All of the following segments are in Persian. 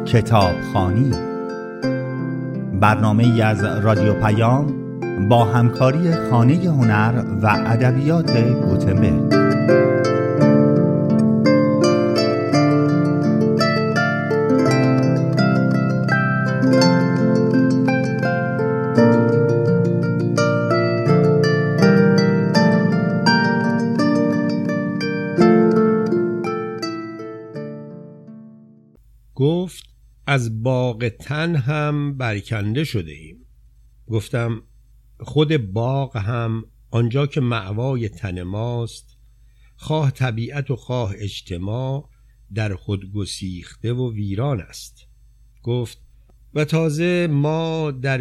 کتابخوانی، برنامه‌ای از رادیو پیام با همکاری خانه هنر و ادبیات گوتنبرگ. گفت از باغ تن هم برکنده شده ایم. گفتم خود باغ هم آنجا که مأوای تن ماست، خواه طبیعت و خواه اجتماع، در خود گسیخته و ویران است. گفت و تازه ما در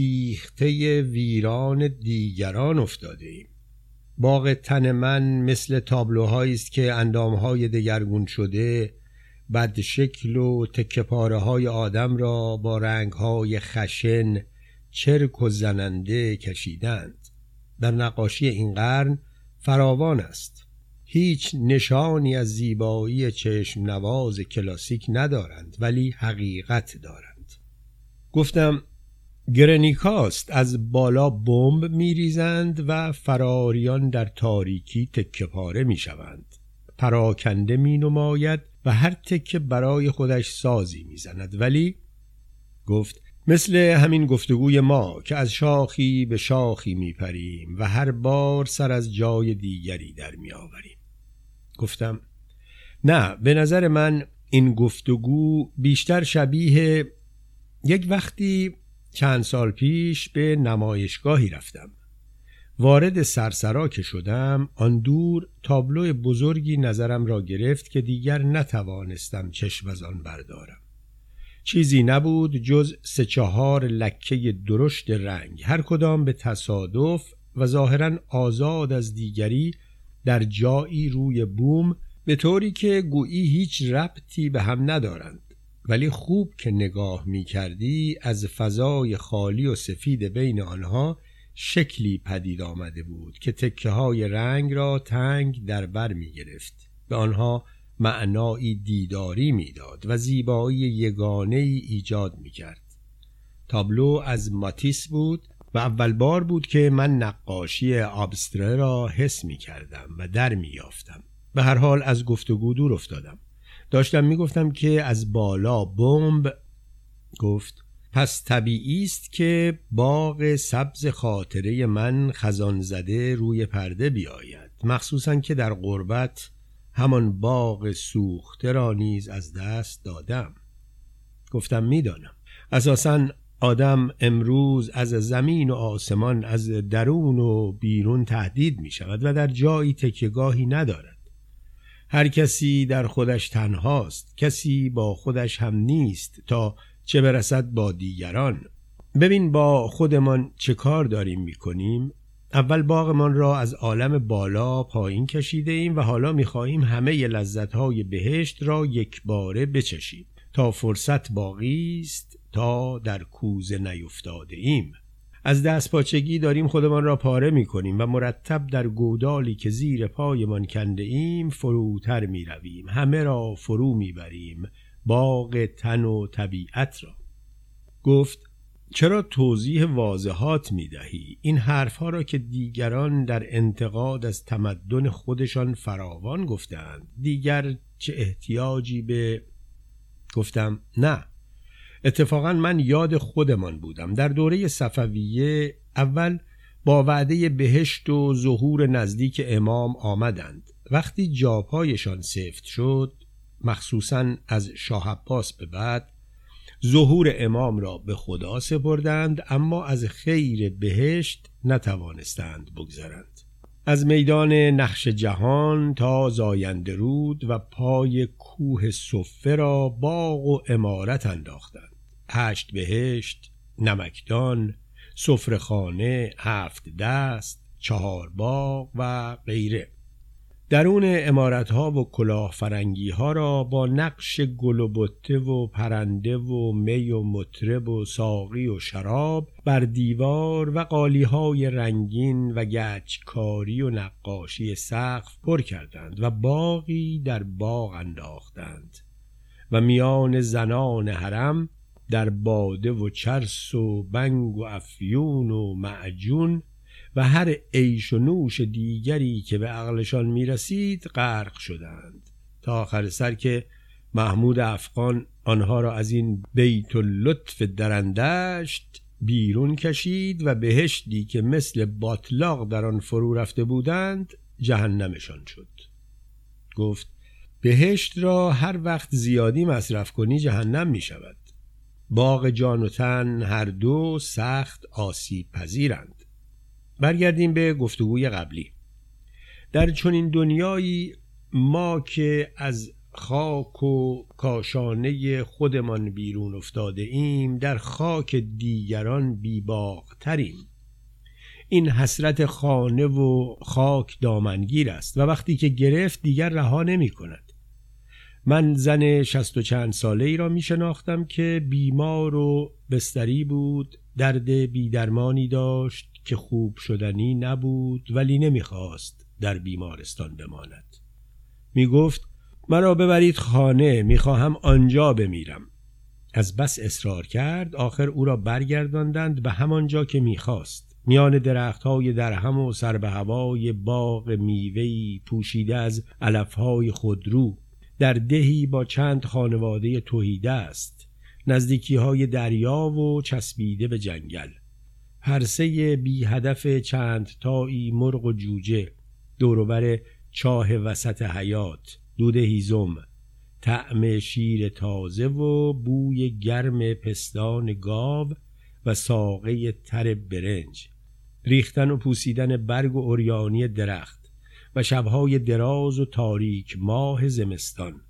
گسیخته ویران دیگران افتاده ایم. باغ تن من مثل تابلوهایی است که اندامهای دگرگون شده بد شکل و تکه پاره های آدم را با رنگ های خشن، چرک و زننده کشیدند. در نقاشی این قرن فراوان است. هیچ نشانی از زیبایی چشم نواز کلاسیک ندارند، ولی حقیقت دارند. گفتم گرنیکاست، از بالا بمب میریزند و فراریان در تاریکی تکه پاره میشوند. پراکنده می نماید و هر تکه برای خودش سازی می زند. ولی گفت مثل همین گفتگوی ما که از شاخی به شاخی می پریم و هر بار سر از جای دیگری در می آوریم. گفتم نه، به نظر من این گفتگو بیشتر شبیه یک وقتی چند سال پیش به نمایشگاهی رفتم. وارد سرسرا که شدم، آن دور تابلو بزرگی نظرم را گرفت که دیگر نتوانستم چشم از آن بردارم. چیزی نبود جز 3-4 لکه درشت رنگ، هر کدام به تصادف و ظاهراً آزاد از دیگری در جایی روی بوم، به طوری که گویی هیچ ربطی به هم ندارند. ولی خوب که نگاه می کردی از فضای خالی و سفید بین آنها شکلی پدید آمده بود که تکه های رنگ را تنگ در بر می گرفت. به آنها معنایی دیداری می داد و زیبایی یگانه‌ای ایجاد می کرد. تابلو از ماتیس بود و اول بار بود که من نقاشی ابستره را حس می کردم و در می یافتم. به هر حال از گفتگو دور افتادم. داشتم می گفتم که از بالا بمب. گفت پس طبیعی است که باغ سبز خاطره من خزان زده روی پرده بیاید، مخصوصاً که در غربت همان باغ سوخته را نیز از دست دادم. گفتم میدانم. اساساً آدم امروز از زمین و آسمان، از درون و بیرون تهدید می شود و در جایی تکیه‌گاهی ندارد. هر کسی در خودش تنهاست، کسی با خودش هم نیست تا چه برسد با دیگران. ببین با خودمان چه کار داریم میکنیم؟ اول باغمان را از عالم بالا پایین کشیده ایم و حالا میخواهیم همه لذتهای بهشت را یک باره بچشیم. تا فرصت باقی است، تا در کوزه نیفتاده ایم. از دست پاچگی داریم خودمان را پاره میکنیم و مرتب در گودالی که زیر پایمان کنده ایم فروتر میرویم. همه را فرو میبریم، باغ تن و طبیعت را. گفت چرا توضیح واضحات میدهی؟ این حرفها را که دیگران در انتقاد از تمدن خودشان فراوان گفتند، دیگر چه احتیاجی به... گفتم نه، اتفاقا من یاد خودمان بودم. در دوره صفویه اول با وعده بهشت و ظهور نزدیک امام آمدند. وقتی جاپایشان سفت شد، مخصوصاً از شاه عباس به بعد، ظهور امام را به خدا سپردند، اما از خیر بهشت نتوانستند بگذرند. از میدان نقش جهان تا زاینده رود و پای کوه صفه را باغ و عمارت انداختند. 8 بهشت، نمکدان، سفره‌خانه، 7 دست، 4 باغ و غیره. درون عمارت‌ها و کلاه فرنگی‌ها را با نقش گل و بته و پرنده و می و مطرب و ساقی و شراب بر دیوار و قالی‌های رنگین و گچکاری و نقاشی سقف پر کردند و باغی در باغ انداختند. و میان زنان حرم در باده و چرس و بنگ و افیون و معجون و هر عیش و نوش دیگری که به عقلشان میرسید غرق شدند، تا آخر سر که محمود افغان آنها را از این بیت اللطف درندشت بیرون کشید و بهشتی که مثل باطلاق در آن فرو رفته بودند جهنمشان شد. گفت بهشت را هر وقت زیادی مصرف کنی جهنم می شود. باغ جان و تن هر دو سخت آسیب پذیرند. برگردیم به گفتگوی قبلی. در چنین دنیایی ما که از خاک و کاشانه خودمان بیرون افتاده ایم، در خاک دیگران بی‌باغ تریم. این حسرت خانه و خاک دامنگیر است و وقتی که گرفت دیگر رها نمی کند. من زن 60 و چند ساله ای را می شناختم که بیمار و بستری بود، درد بیدرمانی داشت که خوب شدنی نبود، ولی نمی خواست در بیمارستان بماند. می گفت مرا ببرید خانه، می خواهم آنجا بمیرم. از بس اصرار کرد آخر او را برگرداندند به همانجا که می خواست، میان درختهای درهم و سر به هوای باغ میوه‌ای پوشیده از علفهای خودرو، در دهی با چند خانواده تهیده است، نزدیکی‌های دریا و چسبیده به جنگل. پرسه بی هدف چند تایی مرغ و جوجه، دوروبر چاه وسط حیات، دود هیزم، طعم شیر تازه و بوی گرم پستان گاو و ساقه تر برنج، ریختن و پوسیدن برگ و عریانی درخت و شبهای دراز و تاریک ماه زمستان،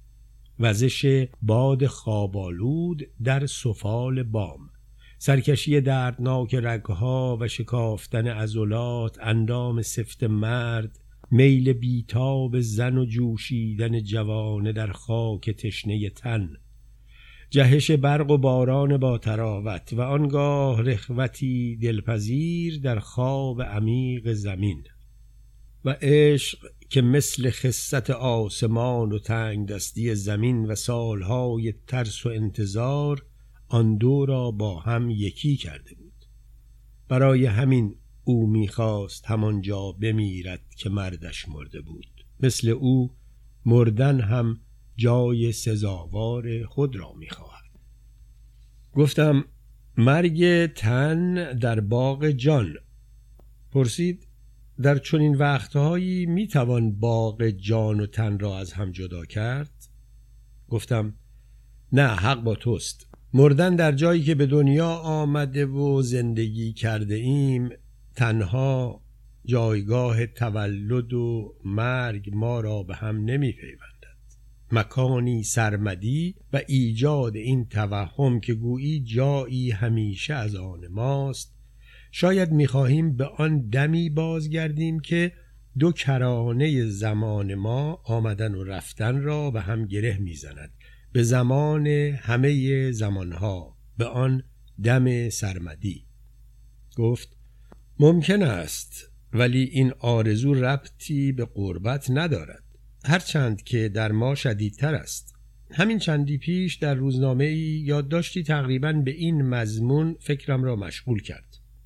وزش باد خوابالود در سفال بام، سرکشی دردناک رگها و شکافتن عضلات، اندام سفت مرد، میل بیتاب زن و جوشیدن جوانه در خاک تشنه تن، جهش برق و باران با تراوت و آنگاه رخوتی دلپذیر در خواب عمیق زمین، و عشق که مثل خست آسمان و تنگ دستی زمین و سالهای ترس و انتظار آن دو را با هم یکی کرده بود. برای همین او میخواست همانجا بمیرد که مردش مرده بود. مثل او مردن هم جای سزاوار خود را میخواهد. گفتم مرگ تن در باغ جان. پرسید در چنین وقتهایی میتوان باغ جان و تن را از هم جدا کرد؟ گفتم نه، حق با توست. مردن در جایی که به دنیا آمده و زندگی کرده ایم، تنها جایگاه تولد و مرگ ما را به هم نمی پیوندد. مکانی سرمدی و ایجاد این توهم که گویی جایی همیشه از آن ماست. شاید می‌خواهیم به آن دمی بازگردیم که دو کرانه زمان ما آمدن و رفتن را به هم گره می‌زند، به زمان همه زمانها، به آن دم سرمدی. گفت ممکن است، ولی این آرزو ربطی به قربت ندارد، هرچند که در ما شدیدتر است. همین چندی پیش در روزنامه‌ای یادداشتی تقریباً به این مضمون فکرم را مشغول کرد.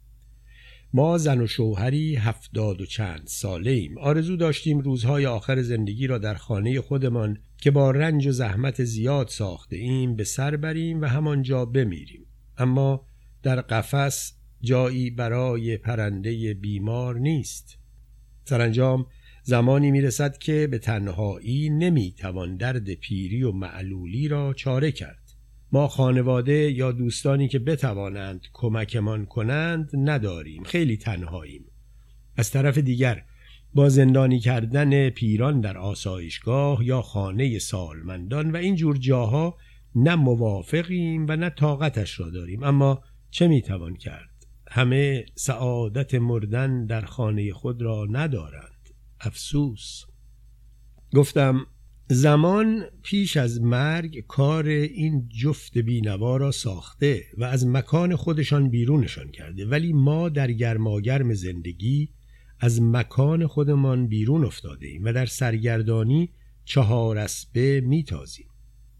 ما زن و شوهری 70 و چند ساله ایم. آرزو داشتیم روزهای آخر زندگی را در خانه خودمان که با رنج و زحمت زیاد ساخته ایم به سر بریم و همانجا بمیریم. اما در قفس جایی برای پرنده بیمار نیست. سرانجام زمانی میرسد که به تنهایی نمیتوان درد پیری و معلولی را چاره کرد. ما خانواده یا دوستانی که بتوانند کمکمان کنند نداریم، خیلی تنهاییم. از طرف دیگر با زندانی کردن پیران در آسایشگاه یا خانه سالمندان و این جور جاها نه موافقیم و نه طاقتش را داریم، اما چه میتوان کرد؟ همه سعادت مردن در خانه خود را ندارند. افسوس. گفتم زمان پیش از مرگ کار این جفت بینوا را ساخته و از مکان خودشان بیرونشان کرده، ولی ما در گرماگرم زندگی از مکان خودمان بیرون افتاده ایم و در سرگردانی 4 اسبه میتازیم.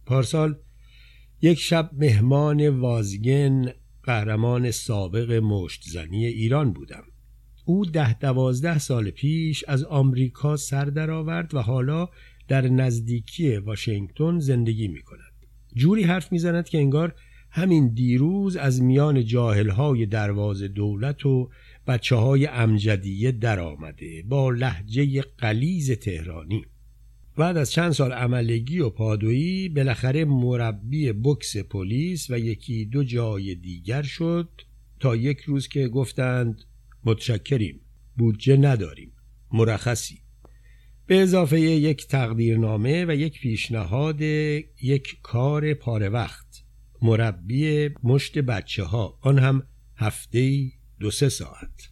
پارسال یک شب مهمان وازگن، قهرمان سابق مشت‌زنی ایران بودم. او 10-12 سال پیش از آمریکا سر درآورد و حالا در نزدیکی واشنگتن زندگی می کند. جوری حرف می زند که انگار همین دیروز از میان جاهل‌های دروازه دولت و بچه‌های امجدیه در آمده با لهجه غلیظ تهرانی. بعد از چند سال عملگی و پادویی بالاخره مربی بوکس پلیس و 1-2 جای دیگر شد تا یک روز که گفتند متشکریم، بودجه نداریم، مرخصی. به اضافه یک تقدیرنامه و یک پیشنهاد یک کار پاره وقت، مربی مشت بچه ها، آن هم هفته‌ای 2-3 ساعت.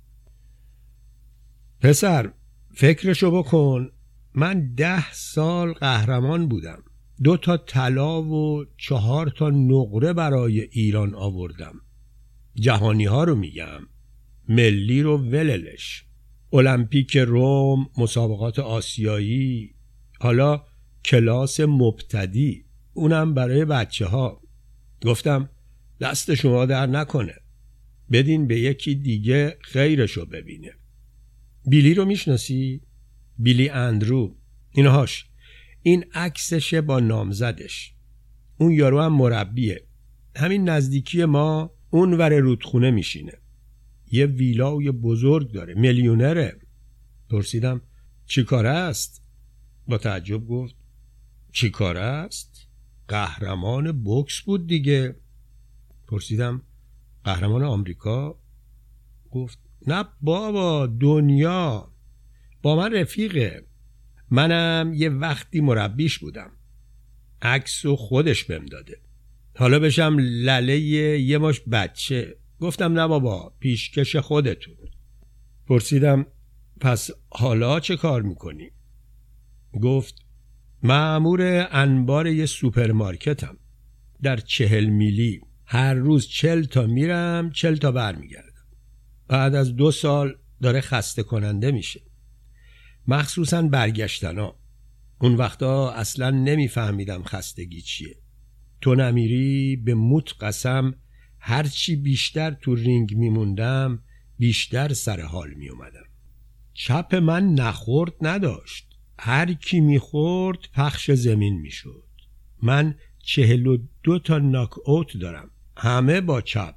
پسر فکرشو بکن، من 10 سال قهرمان بودم، 2 تا طلا و 4 تا نقره برای ایران آوردم. جهانی ها رو میگم، ملی رو وللش، المپیک روم، مسابقات آسیایی، حالا کلاس مبتدی، اونم برای بچه ها. گفتم دست شما در نکنه، بدین به یکی دیگه خیرشو ببینه. بیلی رو میشناسی؟ بیلی اندرو، اینهاش، این عکسشه با نامزدش. اون یارو هم مربیه، همین نزدیکی ما، اون ور رودخونه میشینه، یه ویلای بزرگ داره، میلیونره. پرسیدم چی کاره است؟ با تعجب گفت چی کاره است؟ قهرمان بوکس بود دیگه. پرسیدم قهرمان آمریکا؟ گفت نه بابا، دنیا. با من رفیقه، منم یه وقتی مربیش بودم. عکسو خودش بهم داده، حالا بشم لله یه ماش بچه. گفتم نه بابا، پیشکش خودتون. پرسیدم پس حالا چه کار میکنی؟ گفت مأمور انبار یه سوپرمارکتم در 40 میلی، هر روز 40 تا میرم 40 تا برمیگردم. بعد از 2 سال داره خسته کننده میشه، مخصوصا برگشتنا. اون وقتا اصلا نمیفهمیدم خستگی چیه. تو نمیری به موت قسم، هرچی بیشتر تو رینگ میموندم بیشتر سر حال میومدم. چپ من نخورد نداشت، هر کی میخورد پخش زمین میشد. من 42 تا ناک اوت دارم، همه با چپ.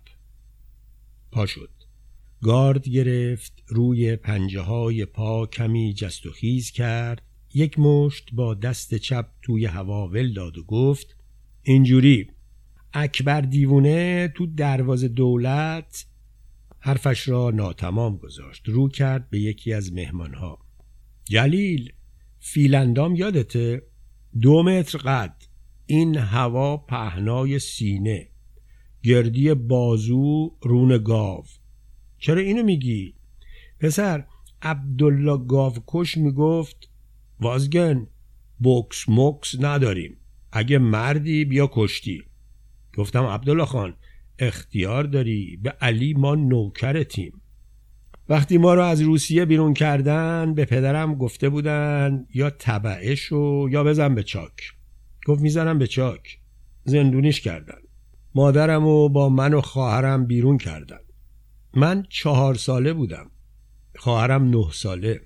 پا شد، گارد گرفت، روی پنجه های پا کمی جست و خیز کرد، یک مشت با دست چپ توی هوا ول داد و گفت اینجوری اکبر دیوونه تو دروازه دولت. حرفش را ناتمام گذاشت، رو کرد به یکی از مهمانها. جلیل، فیلندام یادته؟ 2 متر قد، این هوا پهنای سینه، گردی بازو رون گاو. چرا اینو میگی؟ پسر، عبدالله گاوکش میگفت وازگن بوکس موکس نداریم، اگه مردی بیا کشتی. گفتم عبدالله خان اختیار داری، به علی ما نوکرتیم. وقتی ما رو از روسیه بیرون کردن به پدرم گفته بودن یا تبعه شو یا بزن به چاک. گفت میزنم به چاک. زندونیش کردن. مادرمو با من و خواهرم بیرون کردن. من 4 ساله بودم، خواهرم 9 ساله.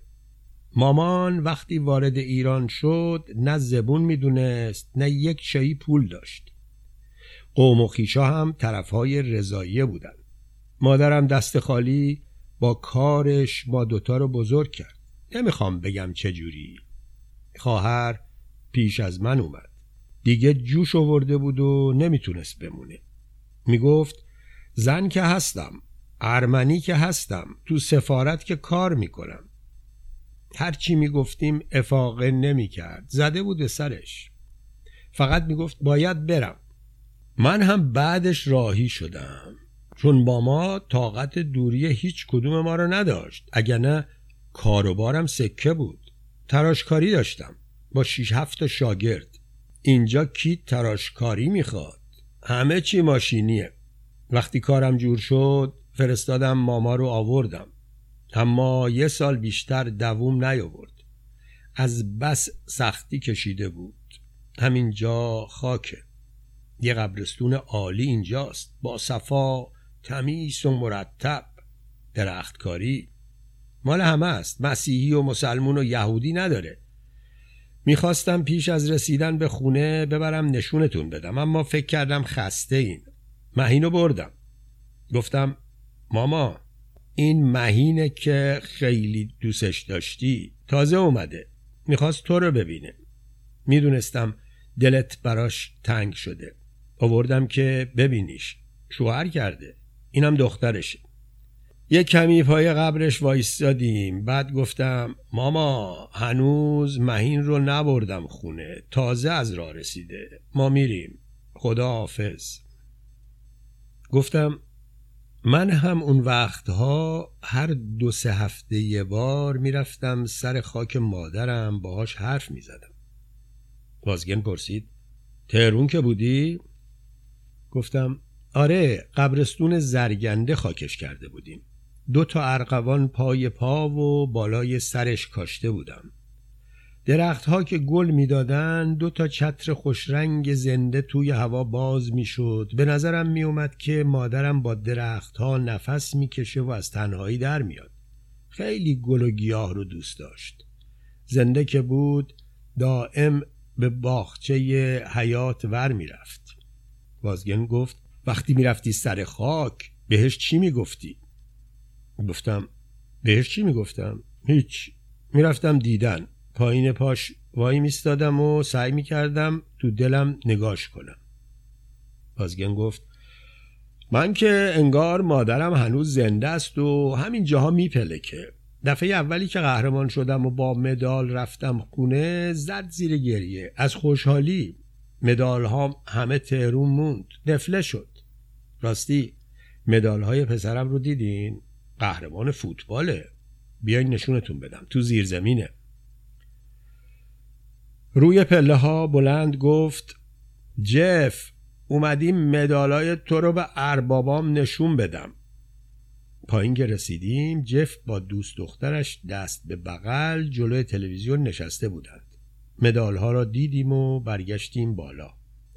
مامان وقتی وارد ایران شد نه زبون میدونست نه یک شایی پول داشت. قوم و خویشا هم طرفهای رضاییه بودن. مادرم دست خالی با کارش ما 2 تا رو بزرگ کرد. نمیخوام بگم چجوری. خواهر پیش از من اومد، دیگه جوش آورده بود و نمیتونست بمونه. میگفت زن که هستم، ارمنی که هستم، تو سفارت که کار میکنم. هرچی میگفتیم افاقه نمیکرد، زده بود سرش. فقط میگفت باید برم. من هم بعدش راهی شدم، چون با ما طاقت دوری هیچ کدوم ما رو نداشت. اگر نه کاروبارم سکه بود. تراشکاری داشتم با 6-7 تا شاگرد. اینجا کی تراشکاری میخواد؟ همه چی ماشینیه. وقتی کارم جور شد فرستادم ماما رو آوردم، اما 1 سال بیشتر دووم نیاورد. از بس سختی کشیده بود. همینجا خاکه. یه قبرستون عالی اینجاست، با صفا، تمیز و مرتب، درختکاری. مال همه است، مسیحی و مسلمون و یهودی نداره. میخواستم پیش از رسیدن به خونه ببرم نشونتون بدم، اما فکر کردم خسته این. مهینو بردم. گفتم ماما، این مهینه که خیلی دوستش داشتی تازه اومده، میخواست تو رو ببینه. میدونستم دلت براش تنگ شده، آوردم که ببینیش. شوهر کرده، اینم دخترشه. یک کمی پای قبرش وایستادیم. بعد گفتم ماما، هنوز مهین رو نبردم خونه، تازه از راه رسیده، ما میریم، خدا حافظ. گفتم من هم اون وقتها هر 2-3 هفته یه بار میرفتم سر خاک مادرم، باهاش حرف میزدم. وازگن پرسید تهرون که بودی؟ گفتم آره، قبرستون زرگنده خاکش کرده بودیم. 2 ارغوان پای پا و بالای سرش کاشته بودم. درختها که گل میدادن 2 چتر خوشرنگ زنده توی هوا باز میشد. به نظرم میومد که مادرم با درختها نفس میکشه و از تنهایی در میاد. خیلی گل و گیاه رو دوست داشت. زنده که بود دائم به باغچه حیات ور میرفت. وازگن گفت وقتی میرفتی سر خاک بهش چی میگفتی؟ گفتم بهش چی میگفتم؟ هیچ. میرفتم دیدن، پایین پاش وای میستادم و سعی میکردم تو دلم نگاش کنم. وازگن گفت من که انگار مادرم هنوز زنده است و همین جاها میپلکه. دفعه اولی که قهرمان شدم و با مدال رفتم خونه زد زیر گریه از خوشحالی. مدال ها همه تهرون موند، نفله شد. راستی مدال های پسرم رو دیدین؟ قهرمان فوتباله. بیاین نشونتون بدم، تو زیرزمینه. روی پله ها بلند گفت جف، اومدیم مدالای تو رو به اربابام نشون بدم. پایین که رسیدیم جف با دوست دخترش دست به بغل جلوی تلویزیون نشسته بودند. مدال ها را دیدیم و برگشتیم بالا.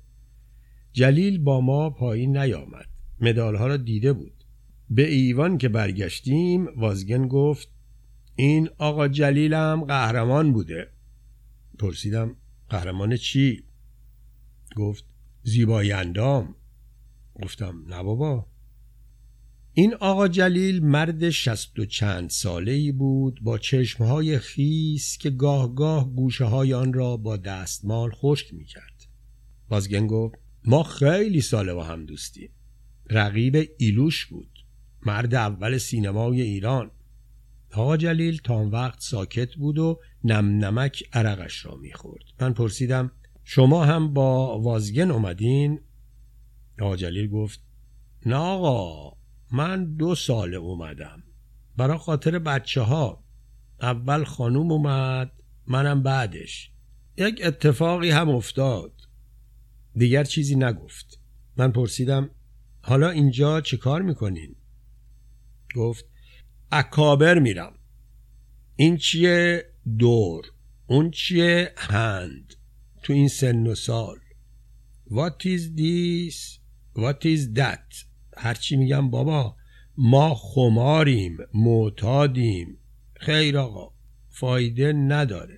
جلیل با ما پایین نیامد، مدال ها را دیده بود. به ایوان که برگشتیم وازگن گفت این آقا جلیلم قهرمان بوده. پرسیدم قهرمان چی؟ گفت زیبای اندام. گفتم نه بابا. این آقا جلیل مرد 60 و چند ساله‌ای بود با چشمهای خیس که گاه گاه گوشه های آن را با دستمال خشک می‌کرد. وازگن گفت ما خیلی ساله با هم دوستیم. رقیب ایلوش بود، مرد اول سینمای ایران. آقا جلیل تا اون وقت ساکت بود و نم نمک عرقش را می‌خورد. من پرسیدم شما هم با وازگن اومدین؟ آقا جلیل گفت نه آقا، من 2 ساله اومدم، برای خاطر بچه ها. اول خانوم اومد، منم بعدش. یک اتفاقی هم افتاد. دیگر چیزی نگفت. من پرسیدم حالا اینجا چه کار میکنین؟ گفت اکابر میرم. این چیه دور، اون چیه هند. تو این سن و سال What is this? What is that? هرچی میگم بابا ما خماریم، معتادیم. خیر آقا، فایده نداره.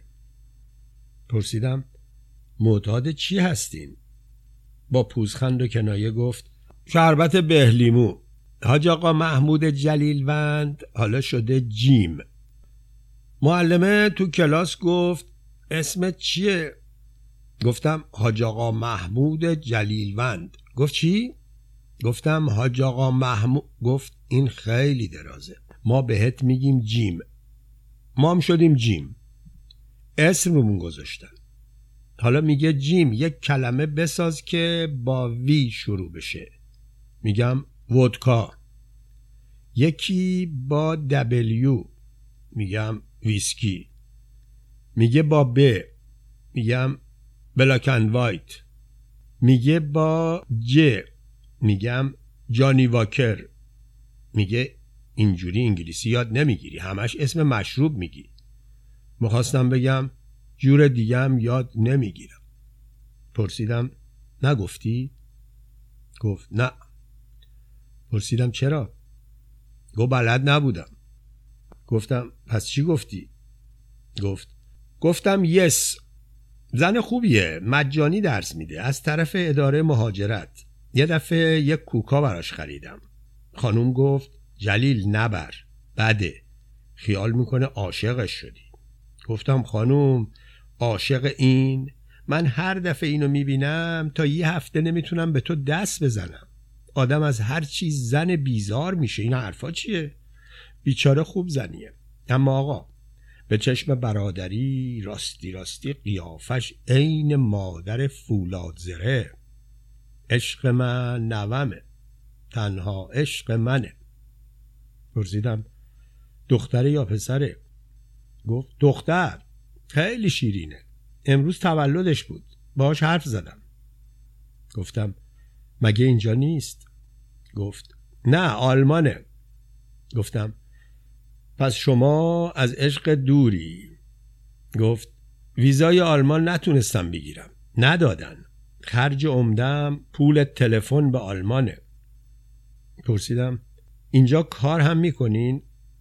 پرسیدم معتاد چی هستین؟ با پوزخند و کنایه گفت شربت بهلیمو. حاج آقا محمود جلیلوند حالا شده جیم. معلمه تو کلاس گفت اسمت چیه؟ گفتم حاج آقا محمود جلیلوند. گفت چی؟ گفتم حاج آقا محمود. گفت این خیلی درازه، ما بهت میگیم جیم. ما هم شدیم جیم، اسممون گذاشتن. حالا میگه جیم یک کلمه بساز که با وی شروع بشه. میگم ودکا. یکی با دبلیو، میگم ویسکی. میگه با ب، میگم بلاک اند وایت. میگه با ج، میگم جانی واکر. میگه اینجوری انگلیسی یاد نمیگیری، همش اسم مشروب میگی. میخواستم بگم جور دیگه هم یاد نمیگیرم. پرسیدم نگفتی؟ گفت نه. پرسیدم چرا؟ گفت بلد نبودم. گفتم پس چی گفتی؟ گفتم یس، زن خوبیه، مجانی درس میده، از طرف اداره مهاجرت. یه دفعه یک کوکا براش خریدم. خانوم گفت جلیل نبر، بده، خیال میکنه عاشقش شدی. گفتم خانوم عاشق این؟ من هر دفعه اینو میبینم تا یه هفته نمیتونم به تو دست بزنم. آدم از هر چیز زن بیزار میشه، این حرفا چیه؟ بیچاره خوب زنیه. اما آقا به چشم برادری راستی قیافش عین مادر فولاد زره. عشق من نومه، تنها عشق منه. پرسیدم دختره یا پسره؟ گفت دختر، خیلی شیرینه، امروز تولدش بود، باهاش حرف زدم. گفتم مگه اینجا نیست؟ گفت نه، آلمانه. گفتم پس شما از عشق دوری. گفت ویزای آلمان نتونستم بگیرم، ندادن، خرج عمدم پول تلفن به آلمانه. پرسیدم اینجا کار هم میکنین؟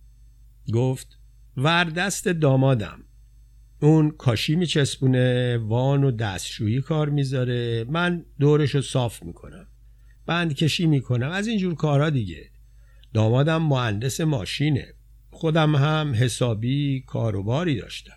گفت وردست دامادم، اون کاشی میچسبونه، وان و دستشویی کار میذاره، من دورشو صاف میکنم، بند کشی میکنم، از اینجور کارها دیگه. دامادم مهندس ماشینه، خودم هم حسابی کاروباری داشتم.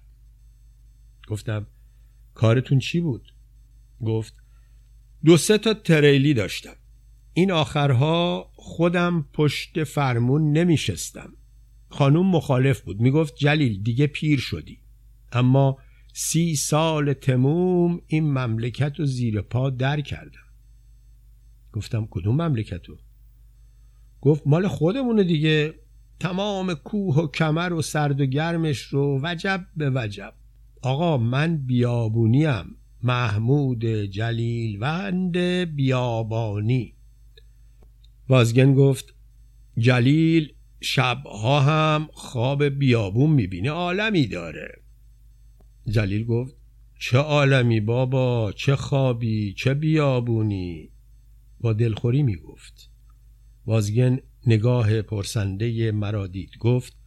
گفتم کارتون چی بود؟ گفت 2-3 تا تریلی داشتم. این آخرها خودم پشت فرمون نمیشستم. خانوم مخالف بود، میگفت جلیل دیگه پیر شدی، اما 30 سال تموم این مملکت رو زیر پا در کردم. گفتم کدوم مملکتو؟ گفت مال خودمونه دیگه، تمام کوه و کمر و سرد و گرمش رو وجب به وجب. آقا من بیابونیم، محمود جلیل وند بیابانی. وازگن گفت جلیل شبها هم خواب بیابون میبینه، عالمی داره. جلیل گفت چه عالمی بابا، چه خوابی، چه بیابونی. با دلخوری میگفت. وازگن نگاه پرسنده مرا دید، گفت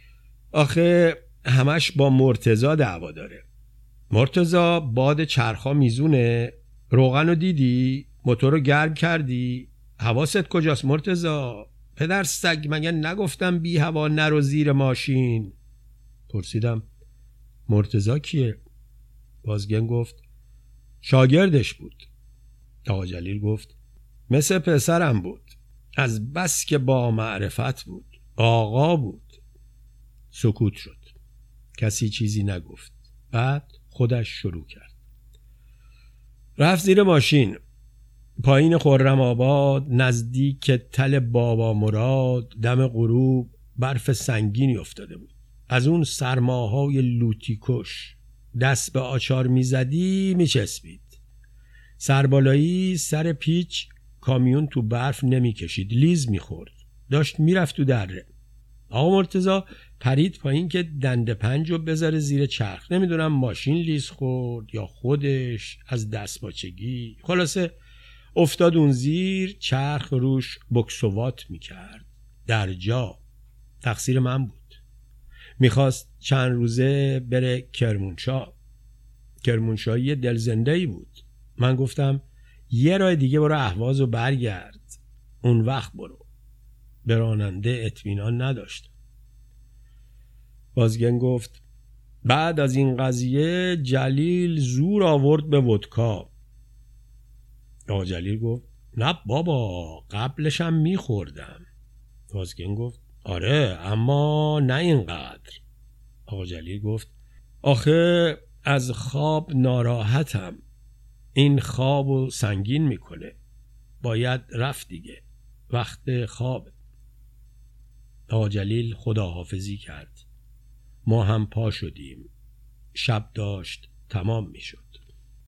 آخه همش با مرتضی دعوا داره. مرتضی باد چرخا میزونه، روغنو دیدی؟ موتورو گرم کردی؟ حواست کجاست مرتضی؟ پدر سگ مگه نگفتم بی هوا نرو زیر ماشین؟ پرسیدم مرتضی کیه؟ وازگن گفت شاگردش بود. آقا جلیل گفت مثل پسرم بود، از بس که با معرفت بود، آقا بود. سکوت شد، کسی چیزی نگفت. بعد خودش شروع کرد. رفت زیر ماشین، پایین خرم آباد نزدیک تل بابا مراد دم غروب برف سنگینی افتاده بود. از اون سرماهای لوتی کش دست به آچار میزدی میچسبید. سربالایی سر پیچ کامیون تو برف نمیکشید، لیز میخورد، داشت میرفت تو دره. آقا مرتضی پرید پایین که دنده پنج رو بذاره زیر چرخ. نمیدونم ماشین لیز خورد یا خودش از دستپاچگی، خلاصه افتاد اون زیر، چرخ روش بکسوات میکرد. در جا تقصیر من بود. میخواست چند روزه بره کرمانشاه. کرمانشاهی دلزنده‌ای بود. من گفتم یه راه دیگه برو اهواز و برگرد، اون وقت برو. به راننده اطمینان نداشت. وازگن گفت بعد از این قضیه جلیل زور آورد به ودکا. آقا جلیل گفت نه بابا، قبلشم میخوردم. وازگن گفت آره اما نه اینقدر. آقا جلیل گفت آخه از خواب ناراحتم، این خوابو سنگین میکنه، باید رفت دیگه، وقت خواب. آقا جلیل خداحافظی کرد. ما هم پا شدیم. شب داشت تمام میشد.